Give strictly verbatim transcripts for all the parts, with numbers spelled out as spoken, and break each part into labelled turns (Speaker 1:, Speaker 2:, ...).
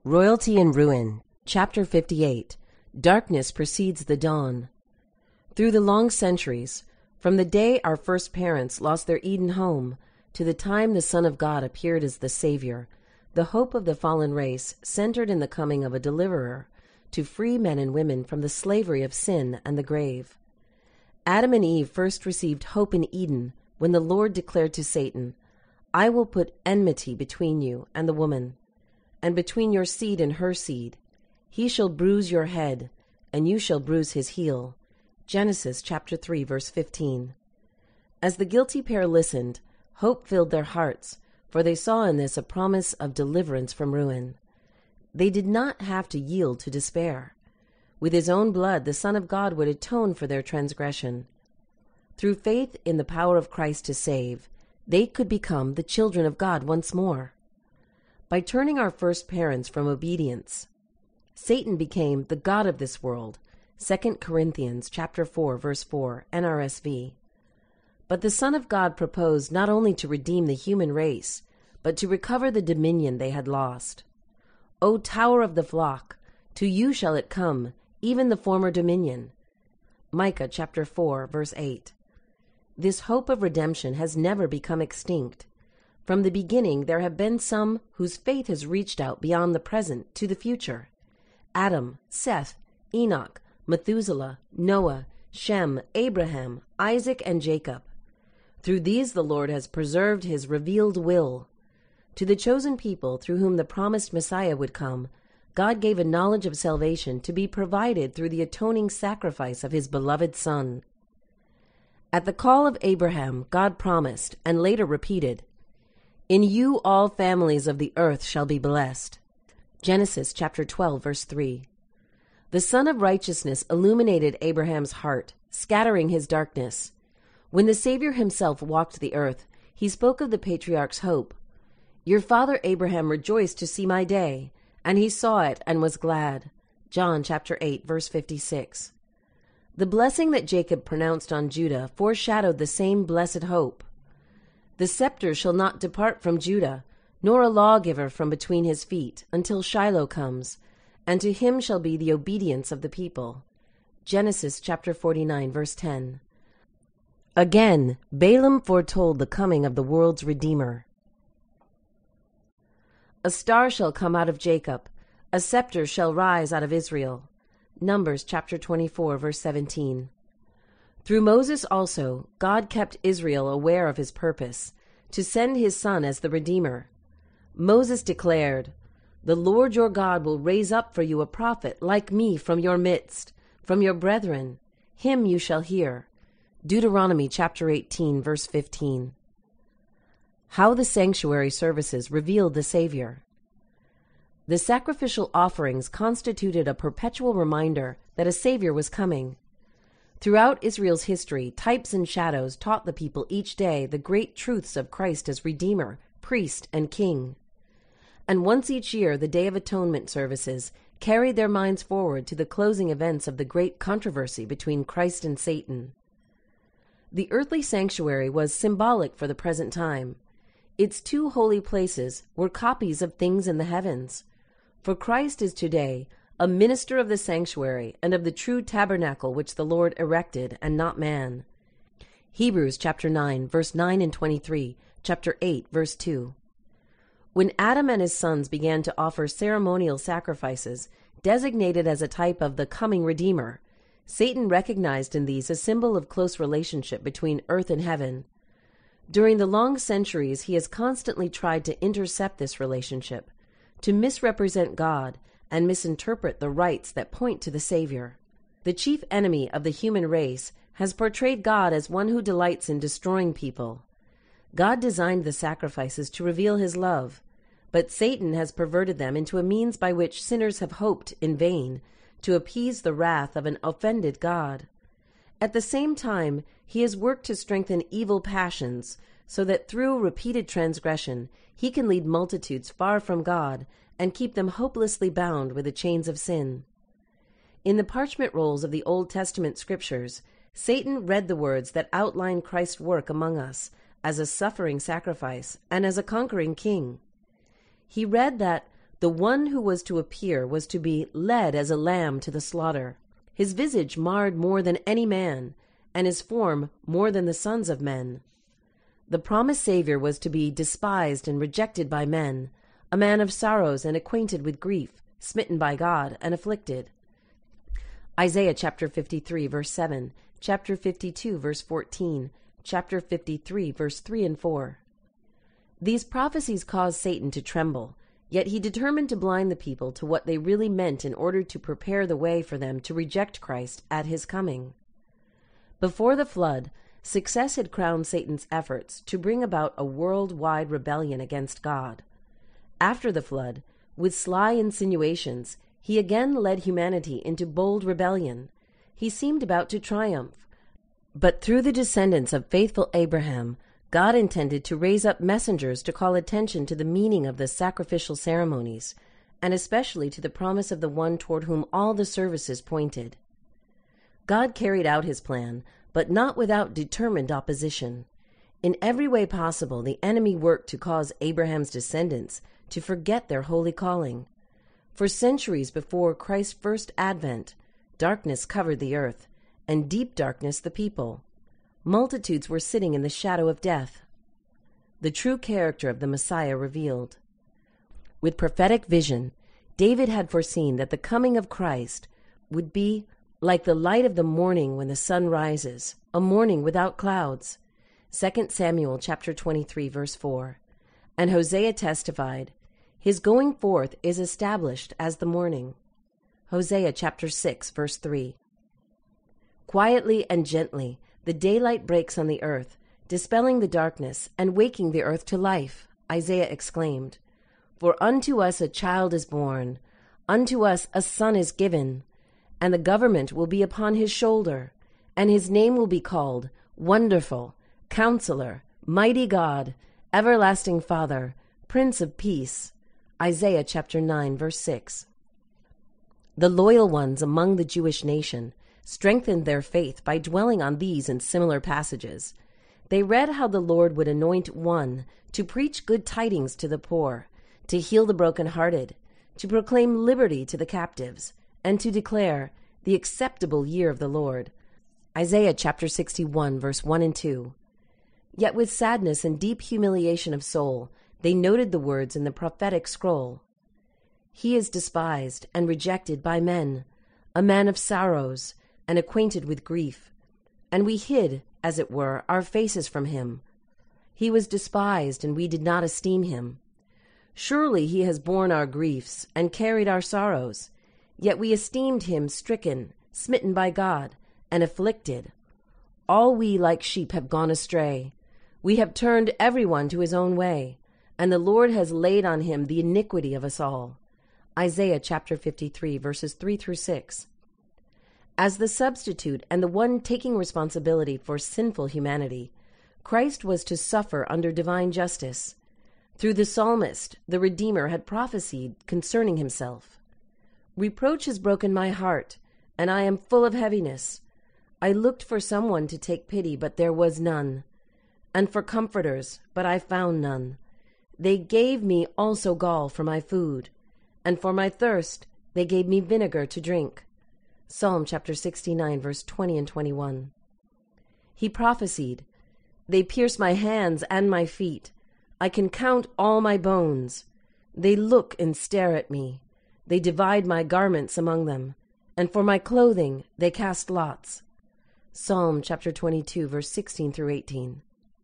Speaker 1: Royalty and Ruin, Chapter fifty-eight. Darkness Precedes the Dawn. Through the long centuries, from the day our first parents lost their Eden home to the time the Son of God appeared as the Savior, the hope of the fallen race centered in the coming of a deliverer to free men and women from the slavery of sin and the grave. Adam and Eve first received hope in Eden when the Lord declared to Satan, "I will put enmity between you and the woman, and between your seed and her seed. He shall bruise your head, and you shall bruise his heel." Genesis chapter three, verse fifteen. As the guilty pair listened, hope filled their hearts, for they saw in this a promise of deliverance from ruin. They did not have to yield to despair. With his own blood, the Son of God would atone for their transgression. Through faith in the power of Christ to save, they could become the children of God once more. By turning our first parents from obedience, Satan became the god of this world. Second Corinthians chapter four, verse four, N R S V. But the Son of God proposed not only to redeem the human race, but to recover the dominion they had lost. O tower of the flock, to you shall it come, even the former dominion. Micah chapter four, verse eight. This hope of redemption has never become extinct. From the beginning there have been some whose faith has reached out beyond the present to the future. Adam, Seth, Enoch, Methuselah, Noah, Shem, Abraham, Isaac, and Jacob. Through these the Lord has preserved his revealed will. To the chosen people through whom the promised Messiah would come, God gave a knowledge of salvation to be provided through the atoning sacrifice of his beloved Son. At the call of Abraham, God promised, and later repeated, "In you all families of the earth shall be blessed." Genesis chapter twelve, verse three. The Son of Righteousness illuminated Abraham's heart, scattering his darkness. When the Savior himself walked the earth, he spoke of the patriarch's hope. "Your father Abraham rejoiced to see my day, and he saw it and was glad." John chapter eight, verse fifty-six. The blessing that Jacob pronounced on Judah foreshadowed the same blessed hope. "The scepter shall not depart from Judah, nor a lawgiver from between his feet, until Shiloh comes, and to him shall be the obedience of the people." Genesis chapter forty-nine, verse ten. Again, Balaam foretold the coming of the world's Redeemer. "A star shall come out of Jacob, a scepter shall rise out of Israel." Numbers chapter twenty-four, verse seventeen. Through Moses also, God kept Israel aware of his purpose, to send his Son as the Redeemer. Moses declared, "The Lord your God will raise up for you a prophet like me from your midst, from your brethren. Him you shall hear." Deuteronomy chapter eighteen, verse fifteen. How the sanctuary services revealed the Savior. The sacrificial offerings constituted a perpetual reminder that a Savior was coming. Throughout Israel's history, types and shadows taught the people each day the great truths of Christ as Redeemer, Priest, and King. And once each year, the Day of Atonement services carried their minds forward to the closing events of the great controversy between Christ and Satan. The earthly sanctuary was symbolic for the present time. Its two holy places were copies of things in the heavens. For Christ is today a minister of the sanctuary and of the true tabernacle which the Lord erected, and not man. Hebrews chapter nine, verse nine and twenty-three, chapter eight, verse two. When Adam and his sons began to offer ceremonial sacrifices, designated as a type of the coming Redeemer, Satan recognized in these a symbol of close relationship between earth and heaven. During the long centuries, he has constantly tried to intercept this relationship, to misrepresent God and misinterpret the rites that point to the Savior. The chief enemy of the human race has portrayed God as one who delights in destroying people. God designed the sacrifices to reveal his love, but Satan has perverted them into a means by which sinners have hoped, in vain, to appease the wrath of an offended God. At the same time, he has worked to strengthen evil passions, so that through repeated transgression he can lead multitudes far from God and keep them hopelessly bound with the chains of sin. In the parchment rolls of the Old Testament scriptures, Satan read the words that outline Christ's work among us as a suffering sacrifice and as a conquering king. He read that The one who was to appear was to be led as a lamb to the slaughter. His visage marred more than any man, and his form more than the sons of men. The promised Savior was to be despised and rejected by men, a man of sorrows and acquainted with grief, smitten by God and afflicted. Isaiah chapter fifty-three, verse seven, chapter fifty-two, verse fourteen, chapter fifty-three, verse three and four. These prophecies caused Satan to tremble, yet he determined to blind the people to what they really meant in order to prepare the way for them to reject Christ at his coming. Before the flood, success had crowned Satan's efforts to bring about a worldwide rebellion against God. After the flood, with sly insinuations, he again led humanity into bold rebellion. He seemed about to triumph. But through the descendants of faithful Abraham, God intended to raise up messengers to call attention to the meaning of the sacrificial ceremonies, and especially to the promise of the one toward whom all the services pointed. God carried out his plan, but not without determined opposition. In every way possible, the enemy worked to cause Abraham's descendants to forget their holy calling. For centuries before Christ's first advent, darkness covered the earth, and deep darkness the people. Multitudes were sitting in the shadow of death. The true character of the Messiah revealed. With prophetic vision, David had foreseen that the coming of Christ would be like the light of the morning when the sun rises, a morning without clouds. Second Samuel chapter twenty-three, verse four. And Hosea testified, his going forth is established as the morning. Hosea chapter six, verse three. Quietly and gently, the daylight breaks on the earth, dispelling the darkness and waking the earth to life, Isaiah exclaimed. For unto us a child is born, unto us a son is given, and the government will be upon his shoulder, and his name will be called Wonderful, Counselor, Mighty God, Everlasting Father, Prince of Peace. Isaiah chapter nine, verse six. The loyal ones among the Jewish nation strengthened their faith by dwelling on these and similar passages. They read how the Lord would anoint one to preach good tidings to the poor, to heal the brokenhearted, to proclaim liberty to the captives, and to declare the acceptable year of the Lord. Isaiah chapter sixty-one, verse one and two. Yet with sadness and deep humiliation of soul, they noted the words in the prophetic scroll. He is despised and rejected by men, a man of sorrows, and acquainted with grief. And we hid, as it were, our faces from him. He was despised, and we did not esteem him. Surely he has borne our griefs, and carried our sorrows. Yet we esteemed him stricken, smitten by God, and afflicted. All we like sheep have gone astray. We have turned every one to his own way, and the Lord has laid on him the iniquity of us all. Isaiah chapter fifty-three, verses three through six. As the substitute and the one taking responsibility for sinful humanity, Christ was to suffer under divine justice. Through the psalmist, the Redeemer had prophesied concerning himself. Reproach has broken my heart, and I am full of heaviness. I looked for someone to take pity, but there was none, and for comforters, but I found none. They gave me also gall for my food, and for my thirst they gave me vinegar to drink. Psalm chapter sixty-nine, verse twenty and twenty-one. He prophesied, they pierce my hands and my feet. I can count all my bones. They look and stare at me. They divide my garments among them, and for my clothing they cast lots. Psalm chapter twenty-two, verse sixteen through eighteen.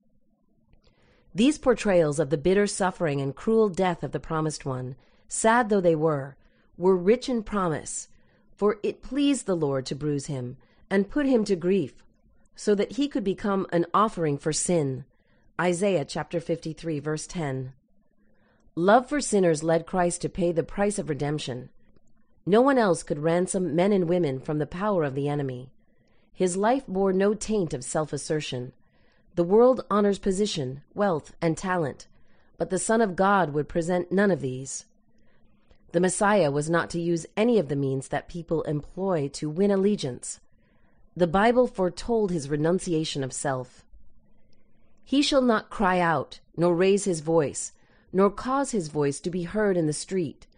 Speaker 1: These portrayals of the bitter suffering and cruel death of the Promised One, sad though they were, were rich in promise, for it pleased the Lord to bruise him and put him to grief, so that he could become an offering for sin. Isaiah chapter fifty-three, verse ten. Love for sinners led Christ to pay the price of redemption. No one else could ransom men and women from the power of the enemy. His life bore no taint of self-assertion. The world honors position, wealth, and talent, but the Son of God would present none of these. The Messiah was not to use any of the means that people employ to win allegiance. The Bible foretold his renunciation of self. He shall not cry out, nor raise his voice, nor cause his voice to be heard in the street.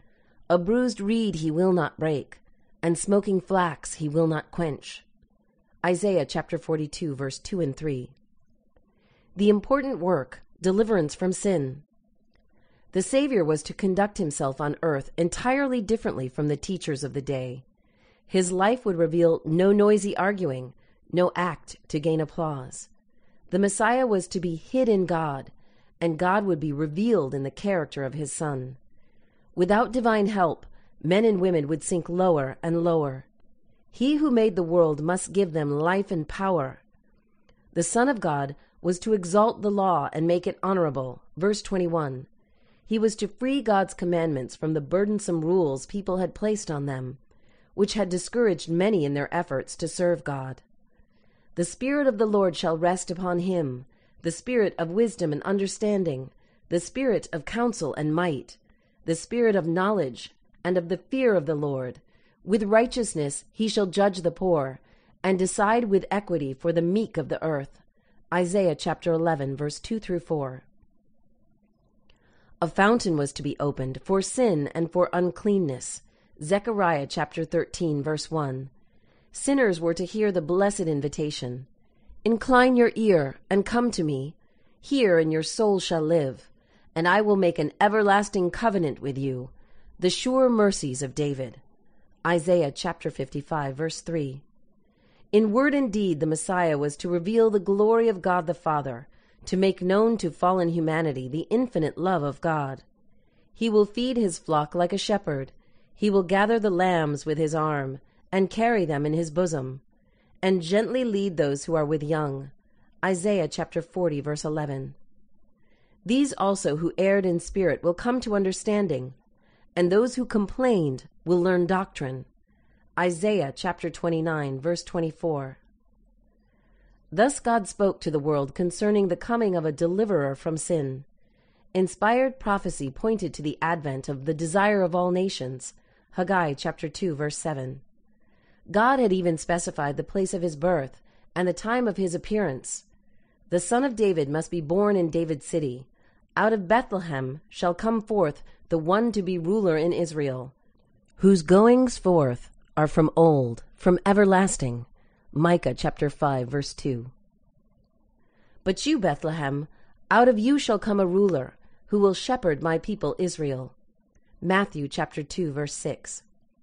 Speaker 1: A bruised reed he will not break, and smoking flax he will not quench. Isaiah chapter forty-two, verse two and three. The important work, deliverance from sin. The Savior was to conduct himself on earth entirely differently from the teachers of the day. His life would reveal no noisy arguing, no act to gain applause. The Messiah was to be hid in God, and God would be revealed in the character of his Son. Without divine help, men and women would sink lower and lower. He who made the world must give them life and power. The Son of God was to exalt the law and make it honorable. Verse twenty-one. He was to free God's commandments from the burdensome rules people had placed on them, which had discouraged many in their efforts to serve God. The Spirit of the Lord shall rest upon him, the Spirit of wisdom and understanding, the Spirit of counsel and might, the Spirit of knowledge and of the fear of the Lord. With righteousness he shall judge the poor, and decide with equity for the meek of the earth. Isaiah chapter eleven, verse two through four. A fountain was to be opened for sin and for uncleanness. Zechariah chapter thirteen, verse one. Sinners were to hear the blessed invitation. Incline your ear and come to me. Hear, and your soul shall live. And I will make an everlasting covenant with you, the sure mercies of David. Isaiah chapter fifty-five, verse three. In word and deed the Messiah was to reveal the glory of God the Father, to make known to fallen humanity the infinite love of God. He will feed his flock like a shepherd. He will gather the lambs with his arm, and carry them in his bosom, and gently lead those who are with young. Isaiah chapter forty, verse eleven. These also who erred in spirit will come to understanding, and those who complained will learn doctrine. Isaiah chapter twenty-nine, verse twenty-four. Thus God spoke to the world concerning the coming of a deliverer from sin. Inspired prophecy pointed to the advent of the desire of all nations. Haggai chapter two, verse seven. God had even specified the place of his birth and the time of his appearance. The Son of David must be born in David's city. Out of Bethlehem shall come forth the one to be ruler in Israel, whose goings forth are from old, from everlasting. Micah chapter five, verse two. But you, Bethlehem, out of you shall come a ruler, who will shepherd my people Israel. Matthew chapter two, verse six.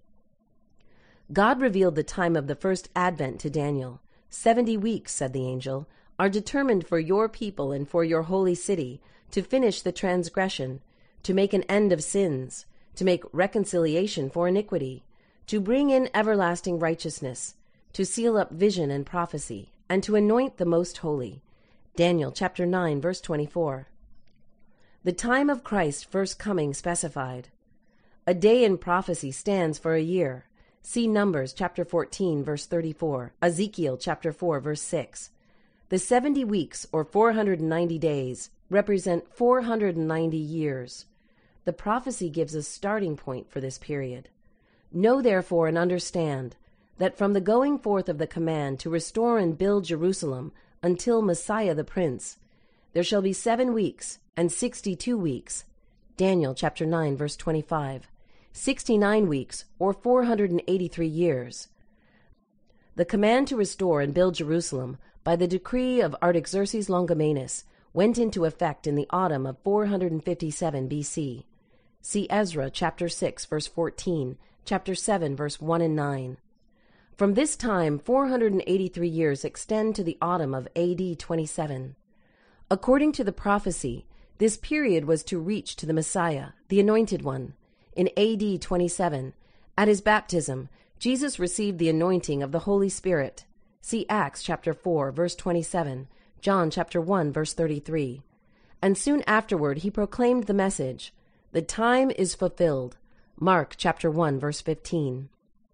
Speaker 1: God revealed the time of the first advent to Daniel. Seventy weeks, said the angel, are determined for your people and for your holy city, to finish the transgression, to make an end of sins, to make reconciliation for iniquity, to bring in everlasting righteousness, to seal up vision and prophecy, and to anoint the most holy. Daniel chapter nine, verse twenty-four. The time of Christ's first coming specified. A day in prophecy stands for a year. See Numbers chapter fourteen, verse thirty-four, Ezekiel chapter four, verse six. The seventy weeks, or four hundred ninety days, represent four hundred ninety years. The prophecy gives a starting point for this period. Know therefore and understand that from the going forth of the command to restore and build Jerusalem until Messiah the Prince, there shall be seven weeks and sixty-two weeks. Daniel chapter nine, verse twenty-five. Sixty-nine weeks, or four hundred eighty-three years. The command to restore and build Jerusalem by the decree of Artaxerxes Longimanus went into effect in the autumn of four hundred fifty-seven B C. See Ezra chapter six, verse fourteen, chapter seven, verse one and nine. From this time, four hundred eighty-three years extend to the autumn of A D twenty-seven. According to the prophecy, this period was to reach to the Messiah, the Anointed One. In A D twenty-seven, at his baptism, Jesus received the anointing of the Holy Spirit. See Acts chapter four, verse twenty-seven, John chapter one, verse thirty-three. And soon afterward he proclaimed the message, "The time is fulfilled." Mark chapter one, verse fifteen.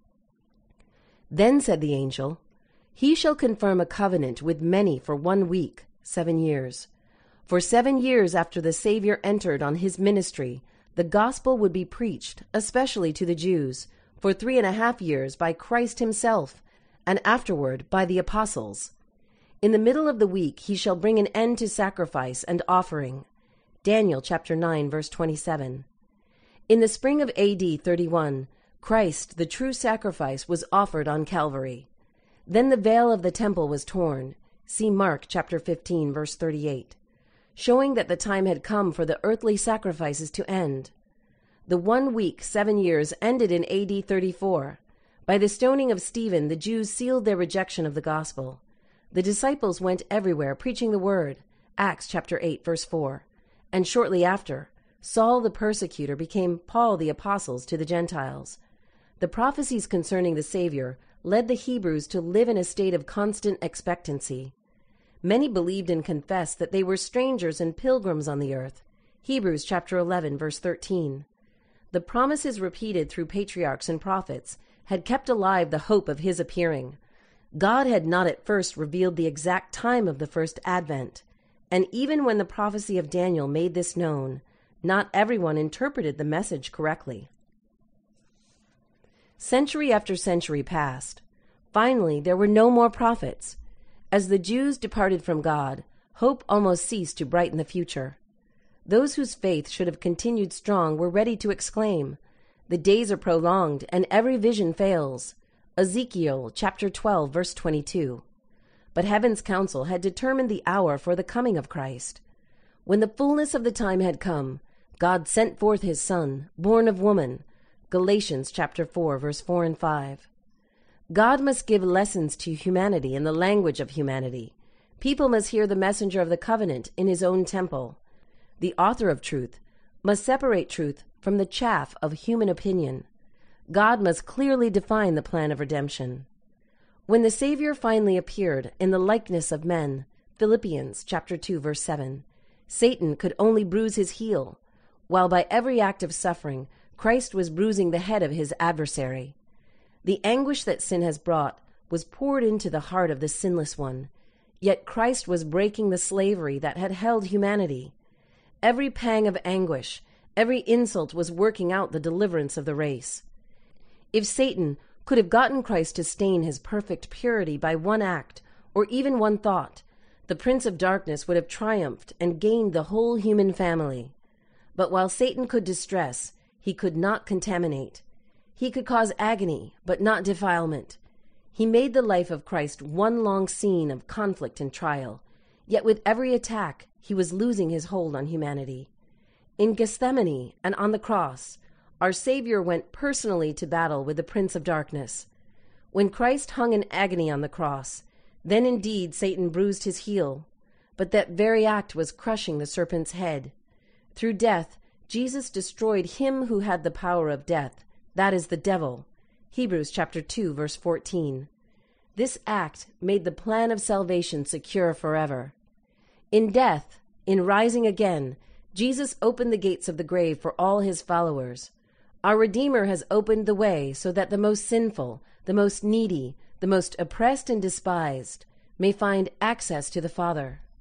Speaker 1: Then said the angel, "He shall confirm a covenant with many for one week, seven years. For seven years after the Savior entered on his ministry, the gospel would be preached, especially to the Jews, for three and a half years by Christ himself, and afterward by the apostles. In the middle of the week he shall bring an end to sacrifice and offering." Daniel chapter nine, verse twenty-seven. In the spring of A D thirty-one, Christ, the true sacrifice, was offered on Calvary. Then the veil of the temple was torn. See Mark chapter fifteen, verse thirty-eight, showing that the time had come for the earthly sacrifices to end. The one week, seven years, ended in A D thirty-four. By the stoning of Stephen, the Jews sealed their rejection of the gospel. The disciples went everywhere preaching the word. Acts chapter eight, verse four. And shortly after, Saul the persecutor became Paul the apostle to the Gentiles. The prophecies concerning the Savior led the Hebrews to live in a state of constant expectancy. Many believed and confessed that they were strangers and pilgrims on the earth. Hebrews chapter eleven, verse thirteen. The promises repeated through patriarchs and prophets had kept alive the hope of his appearing. God had not at first revealed the exact time of the first advent, and even when the prophecy of Daniel made this known, not everyone interpreted the message correctly. Century after century passed. Finally, there were no more prophets. As the Jews departed from God, hope almost ceased to brighten the future. Those whose faith should have continued strong were ready to exclaim, "The days are prolonged, and every vision fails." Ezekiel chapter twelve, verse twenty-two. But heaven's counsel had determined the hour for the coming of Christ. When the fullness of the time had come, God sent forth his Son, born of woman. Galatians chapter four, verse four and five. God must give lessons to humanity in the language of humanity. People must hear the messenger of the covenant in his own temple. The author of truth must separate truth from the chaff of human opinion. God must clearly define the plan of redemption. When the Savior finally appeared in the likeness of men, Philippians chapter two, verse seven, Satan could only bruise his heel, while by every act of suffering, Christ was bruising the head of his adversary. The anguish that sin has brought was poured into the heart of the sinless one, yet Christ was breaking the slavery that had held humanity. Every pang of anguish, every insult was working out the deliverance of the race. If Satan could have gotten Christ to stain his perfect purity by one act, or even one thought, the Prince of Darkness would have triumphed and gained the whole human family. But while Satan could distress, he could not contaminate. He could cause agony, but not defilement. He made the life of Christ one long scene of conflict and trial, yet with every attack, he was losing his hold on humanity. In Gethsemane and on the cross, our Savior went personally to battle with the Prince of Darkness. When Christ hung in agony on the cross, then indeed Satan bruised his heel, but that very act was crushing the serpent's head. Through death, Jesus destroyed him who had the power of death, that is the devil. Hebrews chapter two, verse fourteen. This act made the plan of salvation secure forever. In death, in rising again, Jesus opened the gates of the grave for all his followers. Our Redeemer has opened the way so that the most sinful, the most needy, the most oppressed and despised may find access to the Father.